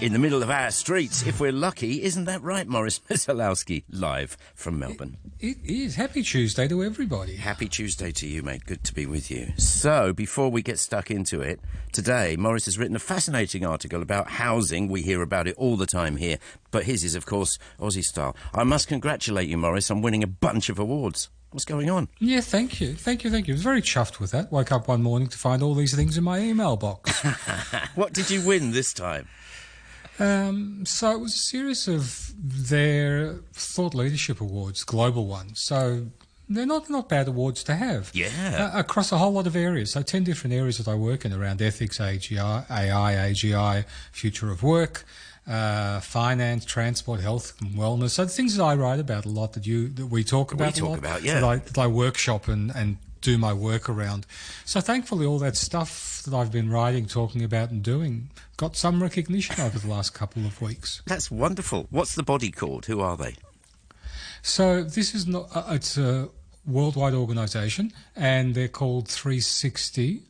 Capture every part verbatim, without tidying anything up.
in the middle of our streets, if we're lucky. Isn't that right, Maurice Masalowski, live from Melbourne? It, it is. Happy Tuesday to everybody. Happy Tuesday to you, mate. Good to be with you. So, before we get stuck into it, today, Maurice has written a fascinating article about housing. We hear about it all the time here, but his is, of course, Aussie style. I must congratulate you, Maurice, on winning a bunch of awards. What's going on? Yeah, thank you. Thank you, thank you. I was very chuffed with that. Woke up one morning to find all these things in my email box. What did you win this time? Um, so it was a series of their Thought Leadership Awards, global ones. So they're not not bad awards to have. Yeah. Uh, across a whole lot of areas. So ten different areas that I work in around ethics, A G I, A I, A G I, future of work, uh, finance, transport, health and wellness. So the things that I write about a lot, that you that we talk about we talk a lot, about, yeah. that I, that I workshop and, and do my work around. So thankfully all that stuff that I've been writing, talking about and doing got some recognition over the last couple of weeks. That's wonderful. What's the body called? Who are they? So this is not, uh, it's a worldwide organisation and they're called three sixty.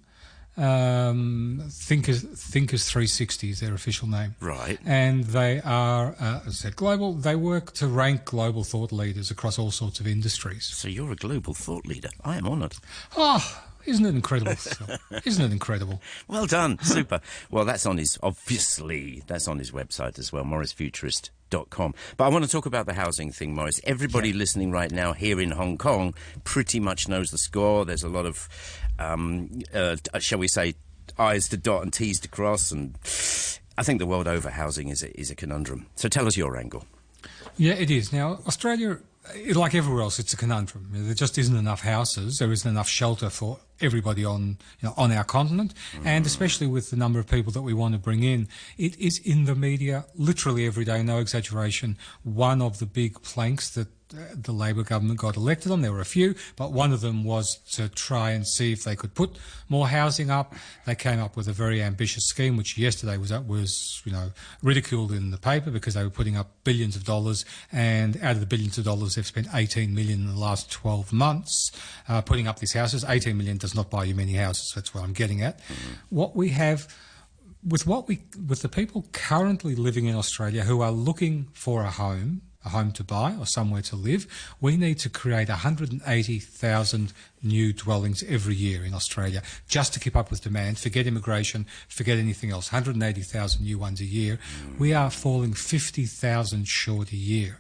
Um, Thinkers, Thinkers three sixty is their official name. Right. And they are, uh, as I said, global. They work to rank global thought leaders across all sorts of industries. So you're a global thought leader. I am honoured. Oh, isn't it incredible? Phil? Isn't it incredible? Well done. Super. Well, that's on his, obviously, that's on his website as well, maurice futurist dot com. But I want to talk about the housing thing, Maurice. Everybody yeah. listening right now here in Hong Kong pretty much knows the score. There's a lot of, um, uh, shall we say, I's to dot and T's to cross, and I think the world over housing is a, is a conundrum. So tell us your angle. Yeah, it is. Now, Australia, like everywhere else, it's a conundrum. There just isn't enough houses. There isn't enough shelter for everybody on, you know, on our continent, mm. and especially with the number of people that we want to bring in. It is in the media literally every day, no exaggeration, one of the big planks that the Labor government got elected on. There were a few, but one of them was to try and see if they could put more housing up. They came up with a very ambitious scheme, which yesterday was was you know ridiculed in the paper because they were putting up billions of dollars, and out of the billions of dollars, they've spent eighteen million in the last twelve months uh, putting up these houses. eighteen million does not buy you many houses. That's what I'm getting at. Mm-hmm. What we have. With what we, with the people currently living in Australia who are looking for a home, a home to buy or somewhere to live, we need to create one hundred eighty thousand new dwellings every year in Australia just to keep up with demand. Forget immigration, forget anything else. one hundred eighty thousand new ones a year. Mm. We are falling fifty thousand short a year.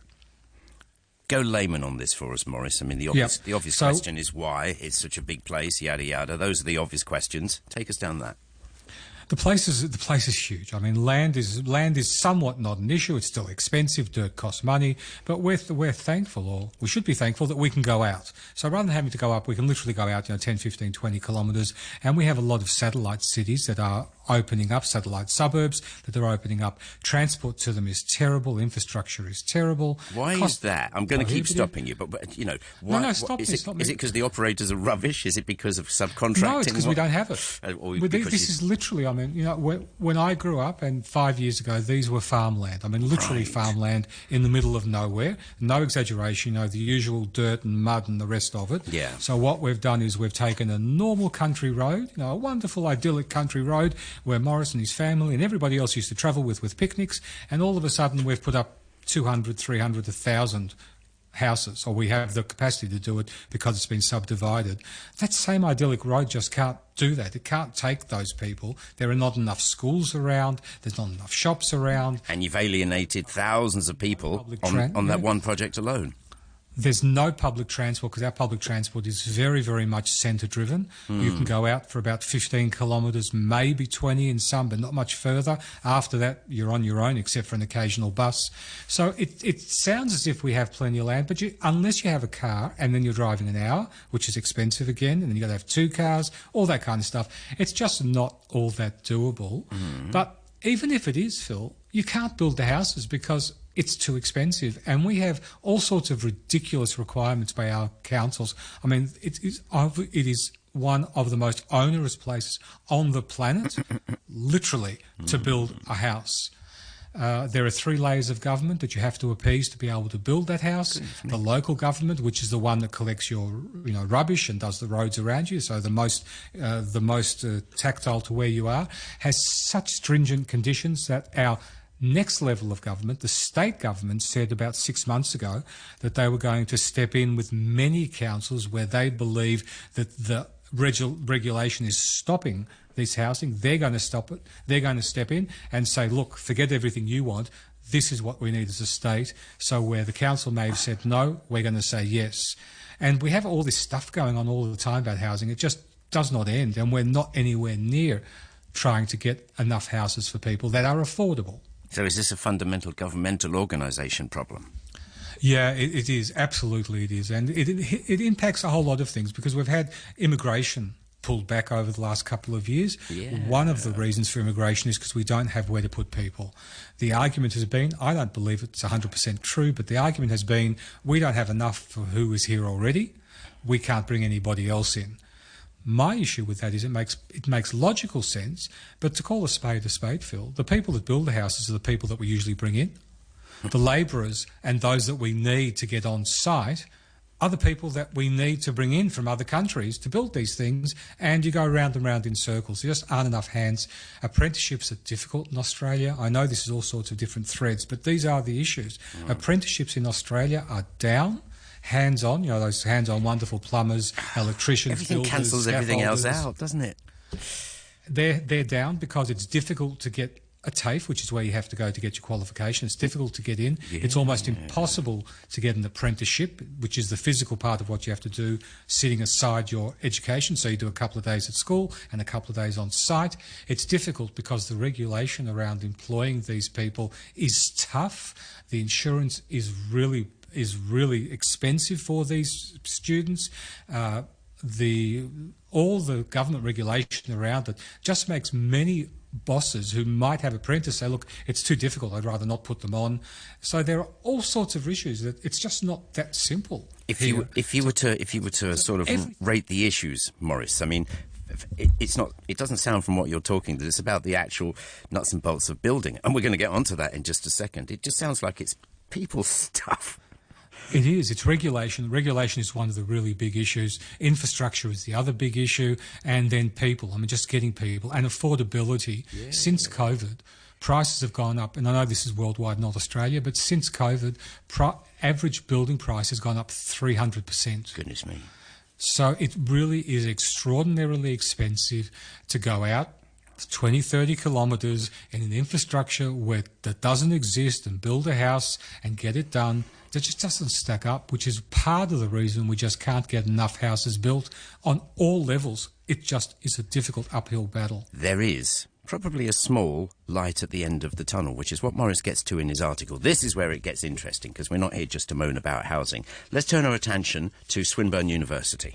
Go layman on this for us, Maurice. I mean, the obvious, yep. the obvious so, question is why it's such a big place, yada yada. Those are the obvious questions. Take us down that. The place is the place is huge. I mean, land is land is somewhat not an issue. It's still expensive. Dirt costs money, but we're we're thankful, or we should be thankful, that we can go out. So rather than having to go up, we can literally go out, you know, ten, fifteen, twenty kilometres, and we have a lot of satellite cities that are opening up, satellite suburbs that are opening up. Transport to them is terrible. Infrastructure is terrible. Why Cost is that? I'm going to keep stopping you, but, but you know, why, no, no, stop what, is, me, it, stop is me. it because the operators are rubbish? Is it because of subcontracting? No, it's because we don't have it. Uh, or well, this this is literally, I mean, you know, when, when I grew up, and five years ago, these were farmland. I mean, literally right. farmland in the middle of nowhere. No exaggeration, you know, the usual dirt and mud and the rest of it. Yeah. So what we've done is we've taken a normal country road, you know, a wonderful, idyllic country road where Morris and his family and everybody else used to travel with with picnics, and all of a sudden we've put up two hundred, three hundred, one thousand houses, or we have the capacity to do it because it's been subdivided. That same idyllic road just can't do that. It can't take those people. There are not enough schools around. There's not enough shops around. And you've alienated thousands of people on, tran- on that yeah. one project alone. There's no public transport because our public transport is very, very much centre-driven. Mm. You can go out for about fifteen kilometres, maybe twenty in some, but not much further. After that, you're on your own, except for an occasional bus. So it, it sounds as if we have plenty of land, but you, unless you have a car and then you're driving an hour, which is expensive again, and then you've got to have two cars, all that kind of stuff, it's just not all that doable. Mm. But even if it is, Phil, you can't build the houses because it's too expensive, and we have all sorts of ridiculous requirements by our councils. I mean, it is it is one of the most onerous places on the planet, literally, to build a house. Uh, there are three layers of government that you have to appease to be able to build that house. The local government, which is the one that collects your, you know, rubbish and does the roads around you, so the most, uh, the most uh, tactile to where you are, has such stringent conditions that our Next level of government, the state government said about six months ago that they were going to step in with many councils where they believe that the regu- regulation is stopping this housing. They're going to stop it. They're going to step in and say, look, forget everything you want. This is what we need as a state. So where the council may have said no, we're going to say yes. And we have all this stuff going on all the time about housing. It just does not end, and we're not anywhere near trying to get enough houses for people that are affordable. So is this a fundamental governmental organisation problem? Yeah, it, it is. Absolutely it is. And it, it, it impacts a whole lot of things because we've had immigration pulled back over the last couple of years. Yeah. One of the reasons for immigration is because we don't have where to put people. The argument has been, I don't believe it's one hundred percent true, but the argument has been we don't have enough for who is here already. We can't bring anybody else in. My issue with that is it makes it makes logical sense, but to call a spade a spade, Phil, the people that build the houses are the people that we usually bring in. The labourers and those that we need to get on site are the people that we need to bring in from other countries to build these things, and you go round and round in circles. There just aren't enough hands. Apprenticeships are difficult in Australia. I know this is all sorts of different threads, but these are the issues. Mm. Apprenticeships in Australia are down. Hands-on, you know, those hands-on wonderful plumbers, electricians, everything builders, cancels everything else out, doesn't it? They're, they're down because it's difficult to get a TAFE, which is where you have to go to get your qualification. It's difficult to get in. Yeah. It's almost impossible to get an apprenticeship, which is the physical part of what you have to do, sitting aside your education. So you do a couple of days at school and a couple of days on site. It's difficult because the regulation around employing these people is tough. The insurance is really is really expensive for these students. Uh, the all the government regulation around it just makes many bosses who might have apprentices say, look, it's too difficult, I'd rather not put them on. So there are all sorts of issues that it's just not that simple. If here. you if you were to if you were to sort of every, rate the issues, Maurice, I mean, it, it's not. It doesn't sound from what you're talking that it's about the actual nuts and bolts of building, and we're going to get onto that in just a second. It just sounds like it's people stuff. It is. It's regulation. Regulation is one of the really big issues. Infrastructure is the other big issue. And then people. I mean, just getting people. And affordability. Yeah. Since COVID, prices have gone up. And I know this is worldwide, not Australia, but since COVID, pri- average building price has gone up three hundred percent. Goodness me. So it really is extraordinarily expensive to go out twenty, thirty kilometres in an infrastructure where that doesn't exist and build a house and get it done. That just doesn't stack up, which is part of the reason we just can't get enough houses built on all levels. It just is a difficult uphill battle. There is probably a small light at the end of the tunnel, which is what Maurice gets to in his article. This is where it gets interesting, because we're not here just to moan about housing. Let's turn our attention to Swinburne University.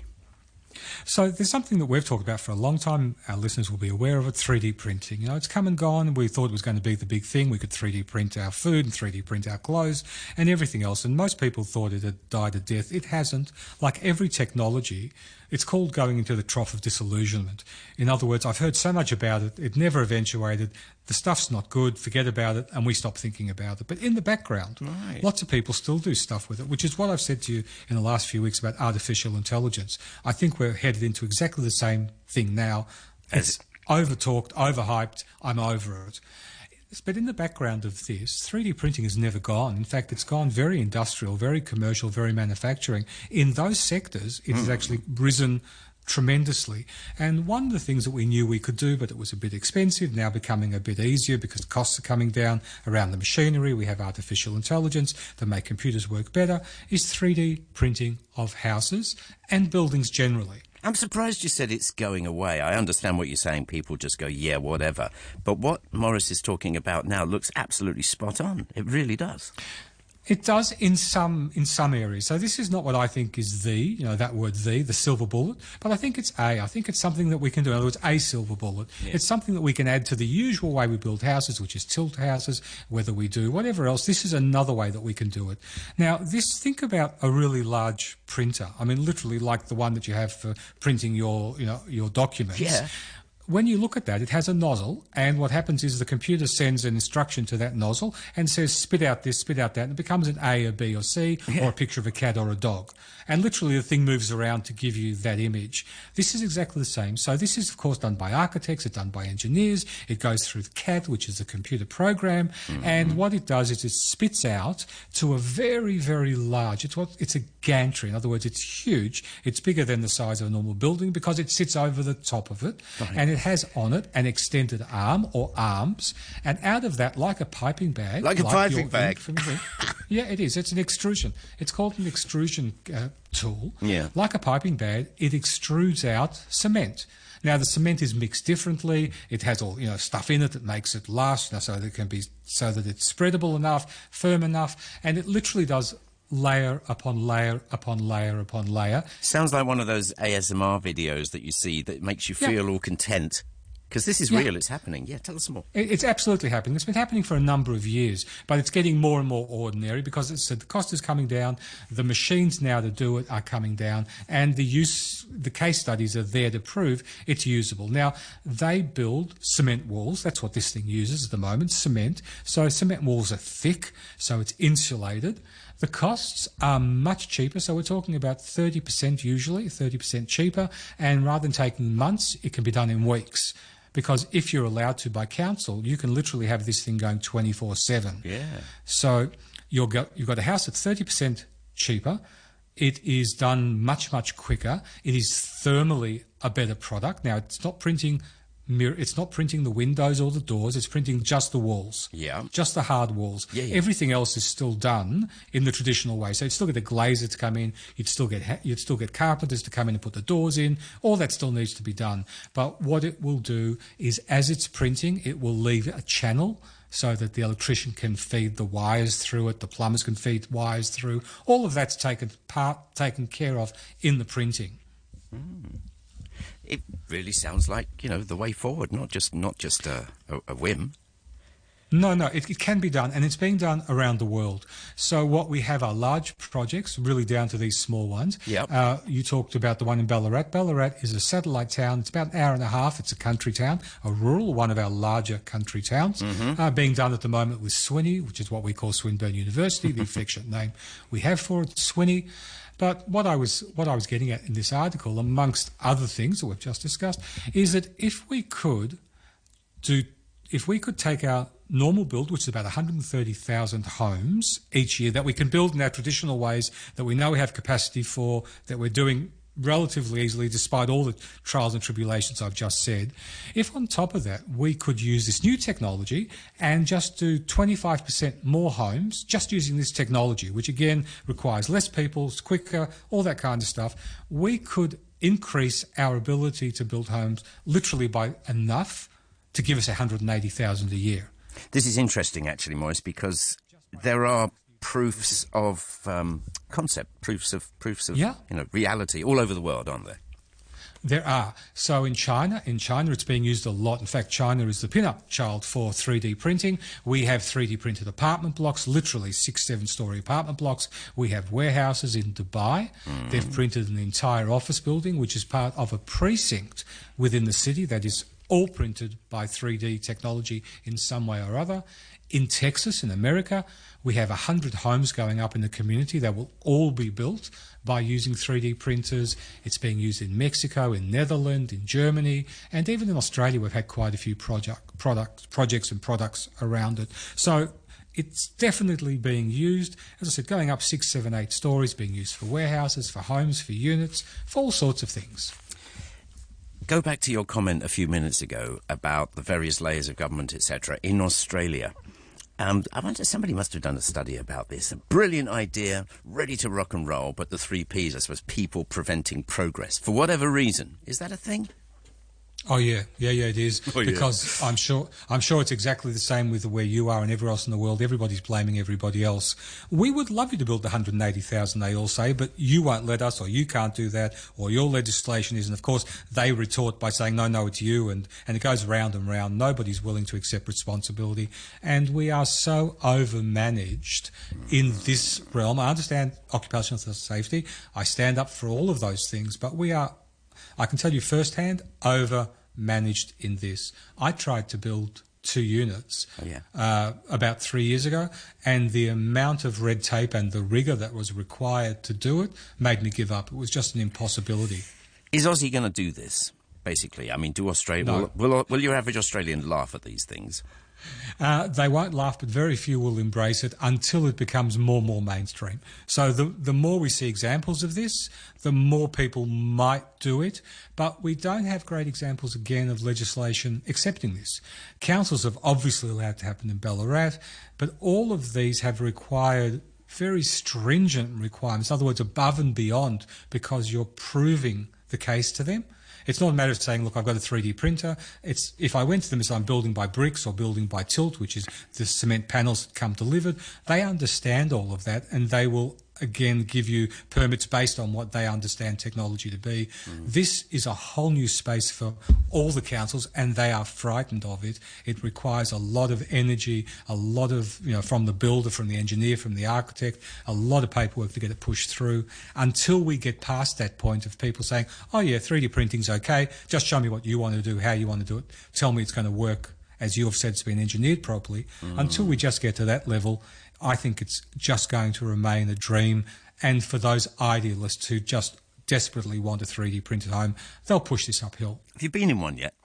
So there's something that we've talked about for a long time. Our listeners will be aware of it, three D printing. You know, it's come and gone. We thought it was going to be the big thing. We could three D print our food and three D print our clothes and everything else. And most people thought it had died a death. It hasn't. Like every technology, it's called going into the trough of disillusionment. In other words, I've heard so much about it, it never eventuated. The stuff's not good, forget about it, and we stop thinking about it. But in the background, right. Lots of people still do stuff with it, which is what I've said to you in the last few weeks about artificial intelligence. I think we're headed into exactly the same thing now. It's over-talked, overhyped, I'm over it. But in the background of this, three D printing has never gone. In fact, it's gone very industrial, very commercial, very manufacturing. In those sectors, it mm. has actually risen tremendously. And one of the things that we knew we could do, but it was a bit expensive, now becoming a bit easier because costs are coming down around the machinery. We have artificial intelligence that make computers work better, is three D printing of houses and buildings generally. I'm surprised you said it's going away. I understand what you're saying. People just go, yeah, whatever. But what Maurice is talking about now looks absolutely spot on. It really does. It does in some in some areas. So this is not what I think is the, you know, that word the, the silver bullet, but I think it's a. I think it's something that we can do. In other words, a silver bullet. Yeah. It's something that we can add to the usual way we build houses, which is tilt houses, whether we do whatever else. This is another way that we can do it. Now, this, think about a really large printer. I mean, literally like the one that you have for printing your, you know, your documents. Yeah. when you look at that, it has a nozzle, and what happens is the computer sends an instruction to that nozzle and says, spit out this, spit out that, and it becomes an A, a B, or C, yeah. or a picture of a cat or a dog. And literally the thing moves around to give you that image. This is exactly the same. So this is, of course, done by architects, it's done by engineers, it goes through the C A D, which is a computer program, mm-hmm. and what it does is it spits out to a very, very large, it's what it's a gantry. In other words, it's huge. It's bigger than the size of a normal building because it sits over the top of it, right. and it has on it an extended arm or arms, and out of that, like a piping bag, like a like piping bag, from the, yeah, it is. It's an extrusion. It's called an extrusion uh, tool. Yeah, like a piping bag, it extrudes out cement. Now the cement is mixed differently. It has all you know stuff in it that makes it last, you know, so that it can be so that it's spreadable enough, firm enough, and it literally does layer upon layer upon layer upon layer. Sounds like one of those A S M R videos that you see that makes you feel yeah. all content. Because this is yeah. real, it's happening. Yeah, tell us more. It's absolutely happening. It's been happening for a number of years, but it's getting more and more ordinary because it's, the cost is coming down, the machines now to do it are coming down, and the use, the case studies are there to prove it's usable. Now, they build cement walls. That's what this thing uses at the moment, cement. So cement walls are thick, so it's insulated. The costs are much cheaper, so we're talking about thirty percent usually, thirty percent cheaper, and rather than taking months, it can be done in weeks. Because if you're allowed to by council, you can literally have this thing going twenty-four seven. Yeah. So you've got, you've got a house that's thirty percent cheaper. It is done much, much quicker. It is thermally a better product. Now, it's not printing mirror, it's not printing the windows or the doors, it's printing just the walls. Yeah. Just the hard walls. Yeah, yeah. Everything else is still done in the traditional way. So you'd still get a glazer to come in, you'd still get ha- you'd still get carpenters to come in and put the doors in. All that still needs to be done. But what it will do is as it's printing, it will leave a channel so that the electrician can feed the wires through it, the plumbers can feed wires through. All of that's taken part taken care of in the printing. Mm. It really sounds like, you know, the way forward, not just not just a, a, a whim. No, no, it, it can be done, and it's being done around the world. So what we have are large projects, really down to these small ones. Yep. Uh, you talked about the one in Ballarat. Ballarat is a satellite town. It's about an hour and a half. It's a country town, a rural, one of our larger country towns, mm-hmm. uh, being done at the moment with Swinney, which is what we call Swinburne University, the affectionate name we have for it, Swinney. But what I was what I was getting at in this article, amongst other things that we've just discussed, is that if we could do, if we could take our normal build, which is about one hundred thirty thousand homes each year that we can build in our traditional ways that we know we have capacity for, that we're doing relatively easily despite all the trials and tribulations I've just said, if on top of that we could use this new technology and just do twenty-five percent more homes just using this technology, which again requires less people, it's quicker, all that kind of stuff, we could increase our ability to build homes literally by enough to give us one hundred eighty thousand a year. This is interesting actually, Maurice, because there are proofs of um, concept, proofs of proofs of yeah. you know reality all over the world, aren't there? There are. So in China, in China, it's being used a lot. In fact, China is the pin-up child for three D printing. We have three D printed apartment blocks, literally six, seven-story apartment blocks. We have warehouses in Dubai. Mm. They've printed an entire office building, which is part of a precinct within the city that is all printed by three D technology in some way or other. In Texas, in America, we have one hundred homes going up in the community that will all be built by using three D printers. It's being used in Mexico, in Netherlands, in Germany, and even in Australia we've had quite a few project, product, projects and products around it. So it's definitely being used, as I said, going up six, seven, eight stories, being used for warehouses, for homes, for units, for all sorts of things. Go back to your comment a few minutes ago about the various layers of government, et cetera, in Australia. Um, I wonder, somebody must have done a study about this. A brilliant idea, ready to rock and roll, but the three Ps, I suppose, people preventing progress. For whatever reason. Is that a thing? Oh yeah, yeah, yeah, it is. Oh, yeah. Because I'm sure, I'm sure it's exactly the same with where you are and everywhere else in the world. Everybody's blaming everybody else. We would love you to build one hundred eighty thousand, they all say, but you won't let us, or you can't do that, or your legislation is. And of course, they retort by saying, no, no, it's you, and and it goes round and round. Nobody's willing to accept responsibility, and we are so overmanaged in this realm. I understand occupational safety. I stand up for all of those things, but we are, I can tell you firsthand, over managed in this. I tried to build two units oh, yeah. uh, about three years ago, and the amount of red tape and the rigour that was required to do it made me give up. It was just an impossibility. Is Aussie going to do this, basically? I mean, do Australia... No. Will, will, will your average Australian laugh at these things? Uh, they won't laugh, but very few will embrace it until it becomes more and more mainstream. So the the more we see examples of this, the more people might do it. But we don't have great examples, again, of legislation accepting this. Councils have obviously allowed it to happen in Ballarat, but all of these have required very stringent requirements, in other words, above and beyond, because you're proving the case to them. It's not a matter of saying, look, I've got a three D printer. It's if I went to them and said I'm building by bricks or building by tilt, which is the cement panels that come delivered, they understand all of that, and they will again give you permits based on what they understand technology to be. Mm. This is a whole new space for all the councils, and they are frightened of it. It requires a lot of energy, a lot of, you know, from the builder, from the engineer, from the architect, a lot of paperwork to get it pushed through. Until we get past that point of people saying, oh yeah, three D printing's okay, just show me what you want to do, how you want to do it, tell me it's going to work as you have said it's been engineered properly. Mm. Until we just get to that level, I think it's just going to remain a dream. And for those idealists who just desperately want a three D printed home, they'll push this uphill. Have you been in one yet?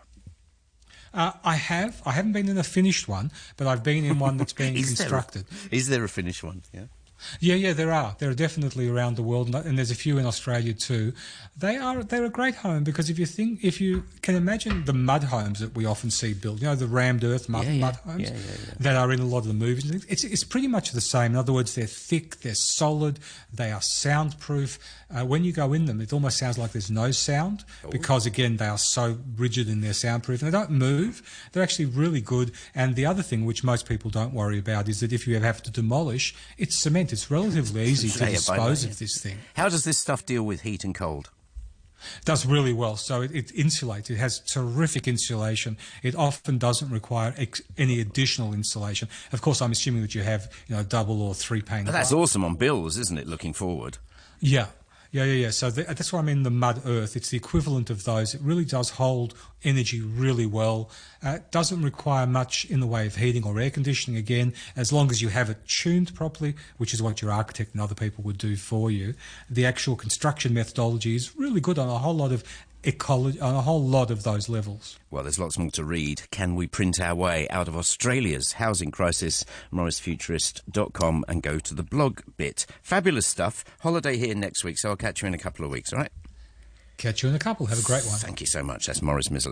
Uh, I have. I haven't been in a finished one, but I've been in one that's being is constructed. There a, is there a finished one? Yeah. Yeah, yeah, there are. There are definitely around the world, and there's a few in Australia too. They are they're a great home because if you think, if you can imagine the mud homes that we often see built, you know, the rammed earth mud, yeah, yeah. mud homes yeah, yeah, yeah. that are in a lot of the movies. It's it's pretty much the same. In other words, they're thick, they're solid, they are soundproof. Uh, when you go in them, it almost sounds like there's no sound oh. because again they are so rigid in their soundproof and they don't move. They're actually really good. And the other thing, which most people don't worry about, is that if you ever have to demolish, it's cement. It's relatively easy to dispose of this thing. How does this stuff deal with heat and cold? Does really well. So it, it insulates. It has terrific insulation. It often doesn't require ex- any additional insulation. Of course, I'm assuming that you have, you know, double or three pane. That's glass. Awesome on bills, isn't it? Looking forward. Yeah. Yeah, yeah, yeah. So the, that's why I mean the mud earth. It's the equivalent of those. It really does hold energy really well. Uh, it doesn't require much in the way of heating or air conditioning, again, as long as you have it tuned properly, which is what your architect and other people would do for you. The actual construction methodology is really good on a whole lot of ecology, on a whole lot of those levels. Well, there's lots more to read. Can we print our way out of Australia's housing crisis? morris futurist dot com, and go to the blog bit. Fabulous stuff. Holiday here next week, so I'll catch you in a couple of weeks, all right? Catch you in a couple. Have a great one. Thank you so much. That's Morris Mizzle.